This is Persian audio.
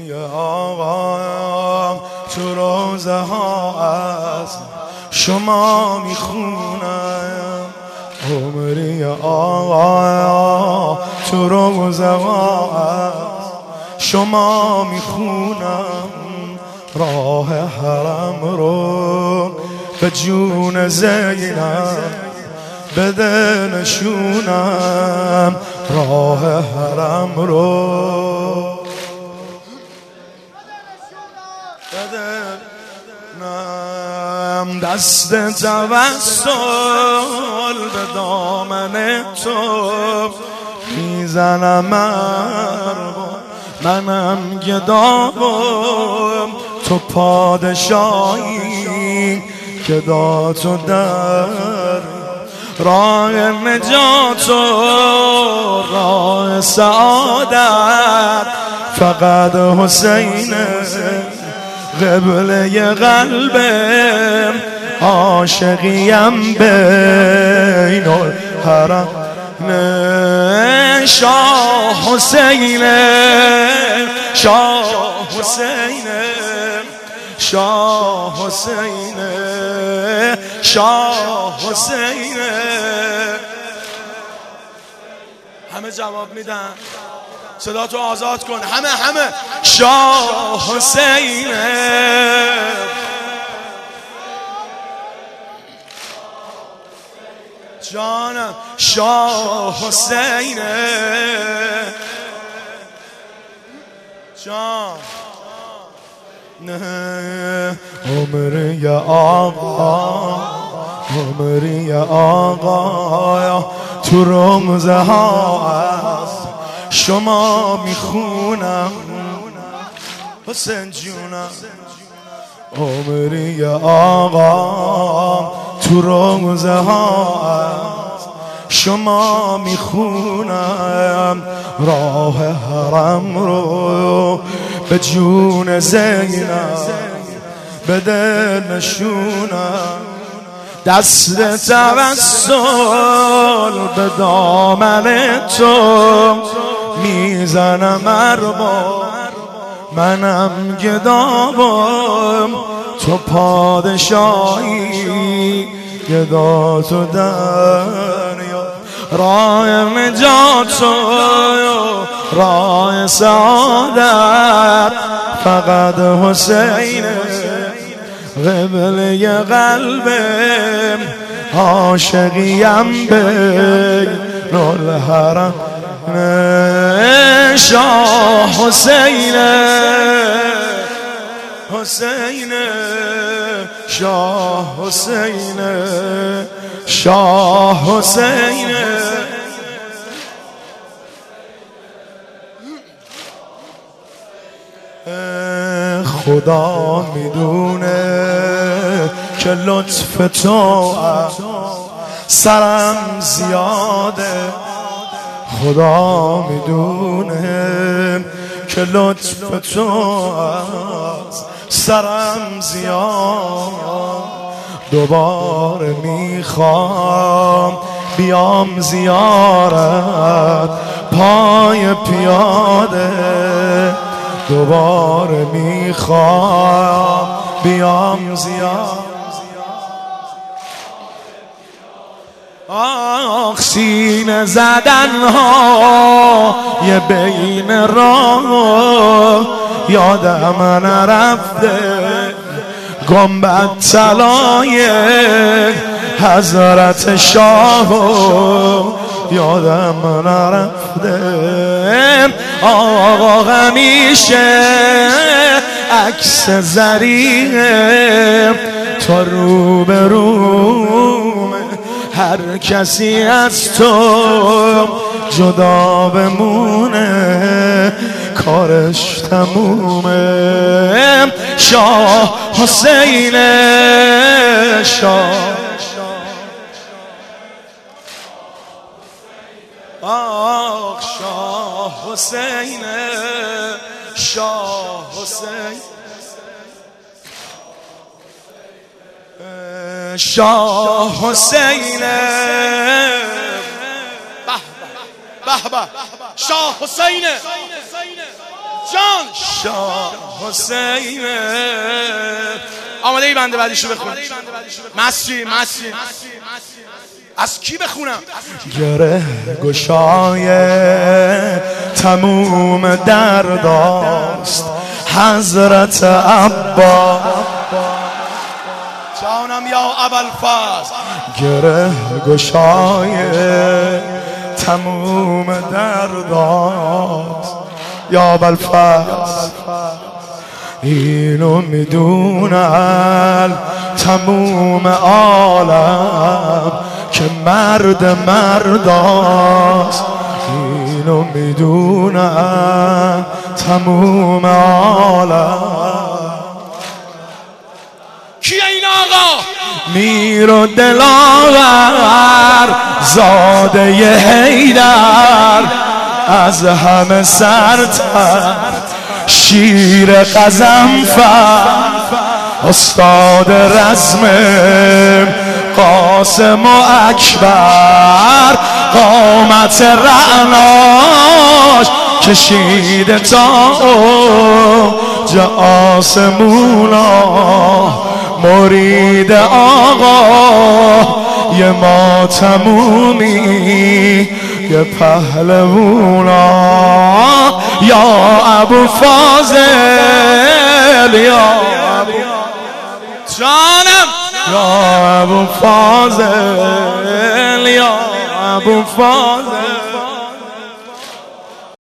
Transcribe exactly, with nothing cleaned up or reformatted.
عمری آقا تو روزه ها از شما میخونم، عمری آقا تو روزه ها از شما میخونم، راه حرم رو به جون زینب بده نشونم، راه حرم رو بده نم، دست توسل به دامن تو میزنم، منم گدایم تو پادشاهی گدا تو در راه نجات و راه سعادت فقط حسین قبله قلبم، عاشقیم بین الحرم شاه حسین، شاه حسین، شاه حسین، شاه حسین. همه جواب میدن، صدا تو آزاد کن، همه همه شاه حسین، جانم شاه حسین جان. نه عمری آقا، عمری آقا تو روزه ها از شما میخونم، حسین جونم، عمری آقا تو روزه ها از شما میخونم، راه حرم رو به جون زینب بده نشونم، دست توسل به دامن تو میزنم، ارباب منم گدایم تو پادشاهی گدا تو دریا، راه نجات و راه سعادت فقط حسین قبله قلبم، عاشقیم بین الحرم شاه حسین، حسین شاه حسین، شاه حسین. خدا میدونه که لطف تو سرم زیاده، خدا میدونه که لطف تو سرم زیاد، دوباره میخوام بیام زیارت پای پیاده، دوباره میخوام بیام زیارت. آخ سینه زدن ها یه بین راه یادم نرفته، گنبد طلای حضرت شاه یادم نرفته، آقا همیشه عکس زریه تا رو به روم، هر کسی از تو جدا بمونه کارش تمومه، شاه حسین، شاه آخ شاه حسین، شاه حسین، شاه حسین، به به شاه حسین جان. شاه حسین. آماده ای بنده بعدیشو بخون. مسجی مسجی از کی بخونم؟ گره گشای تموم درداست حضرت عبا. جانم یا ابوالفضل. گره گشای تموم درداست یا ابوالفضل. اینو میدونن تموم عالم که مرد مرداست. اینو میدونن تموم عالم. کیه این آقا؟ میر و دلاور زاده ی حیدر، از همه سرتر شیر قزنفر، استاد رزم قاسم و اکبر، قامت رعناش کشیده تا اوج آسمونا، مرید آقا یه ما تمومی یه پهلوونا. یا ابو فاضل یا ابو جانم یا ابو فاضل یا ابو فاضل.